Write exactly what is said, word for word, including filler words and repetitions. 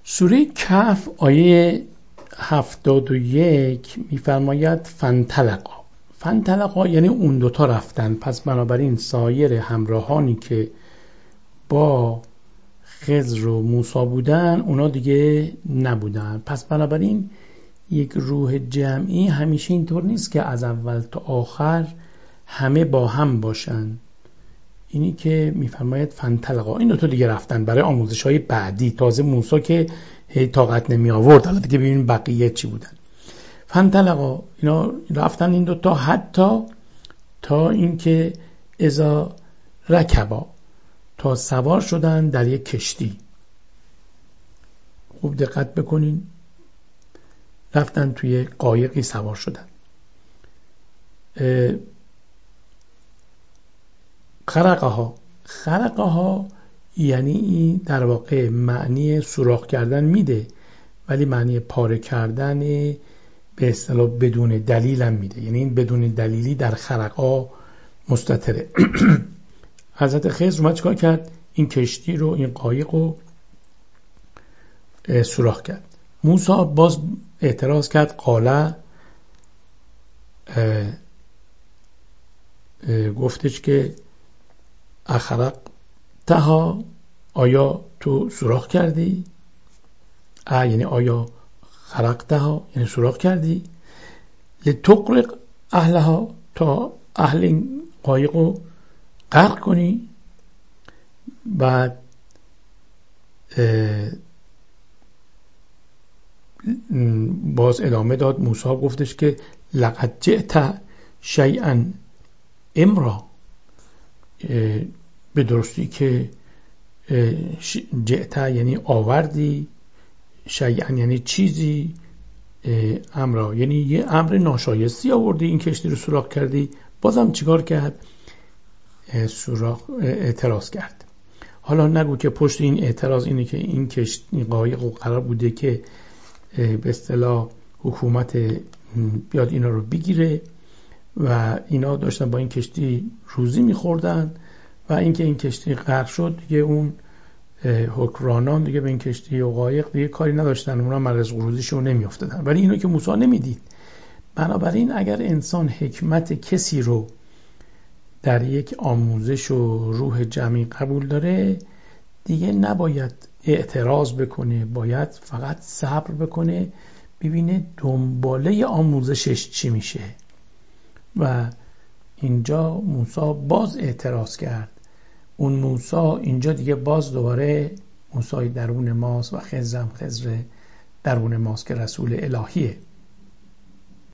سوره کهف آیه هفتاد و یک میفرماید فانطلقا. فانطلقا یعنی اون دوتا رفتن، پس بنابراین سایر همراهانی که با خضر و موسی بودن اونا دیگه نبودن. پس بنابراین یک روح جمعی همیشه اینطور نیست که از اول تا آخر همه با هم باشن. اینی که میفرماید فانطلقا، این دو تا دیگه رفتن برای آموزش‌های بعدی. تازه موسی که هی طاقت نمی آورد، حالا دیگه ببینیم بقیه چی بودن. فانطلقا، اینا رفتن این دو تا حتی تا اینکه اذا رکبا، تا سوار شدن در یک کشتی. خوب دقت بکنین، رفتن توی قایقی سوار شدن. خرقها، خرقها یعنی در واقع معنی سوراخ کردن میده، ولی معنی پاره کردن به اصطلاح بدون دلیل هم میده. یعنی این بدون دلیلی در خرقها مستتره. حضرت خضر اومد چیکار کرد؟ این کشتی رو، این قایق رو سوراخ کرد. موسی باز اعتراض کرد، قاله گفتش که اخرقتها، آیا تو سوراخ کردی؟ اه یعنی آیا خرقتها یعنی سوراخ کردی؟ لتغرق اهلها، تا اهل این قایق رو غرق کنی؟ بعد باز ادامه داد. موسی گفتش که لقد جئت شیئا امرا، به درستی که جئت یعنی آوردی، شیئا یعنی چیزی، امرا یعنی یه امر ناشایستی آوردی، این کشتی رو سوراخ کردی. بازم چیکار کرد؟ سوراخ اعتراض کرد. حالا نگو که پشت این اعتراض اینه که این کشتی قایق قرار بوده که به اصطلاح حکومت بیاد اینا رو بگیره و اینا داشتن با این کشتی روزی میخوردن و اینکه این کشتی غرق شد دیگه اون حکمرانان دیگه به این کشتی و قایق دیگه کاری نداشتن، اونا مرز روزیشون نمیافتادن. ولی اینو که موسی نمیدید. بنابراین اگر انسان حکمت کسی رو در یک آموزش و روح جمعی قبول داره، دیگه نباید اعتراض بکنه، باید فقط صبر بکنه ببینه دنباله آموزشش چی میشه. و اینجا موسی باز اعتراض کرد. اون موسی اینجا دیگه باز دوباره موسی درون ماست و خضرم خضر درون ماست که رسول الهیه.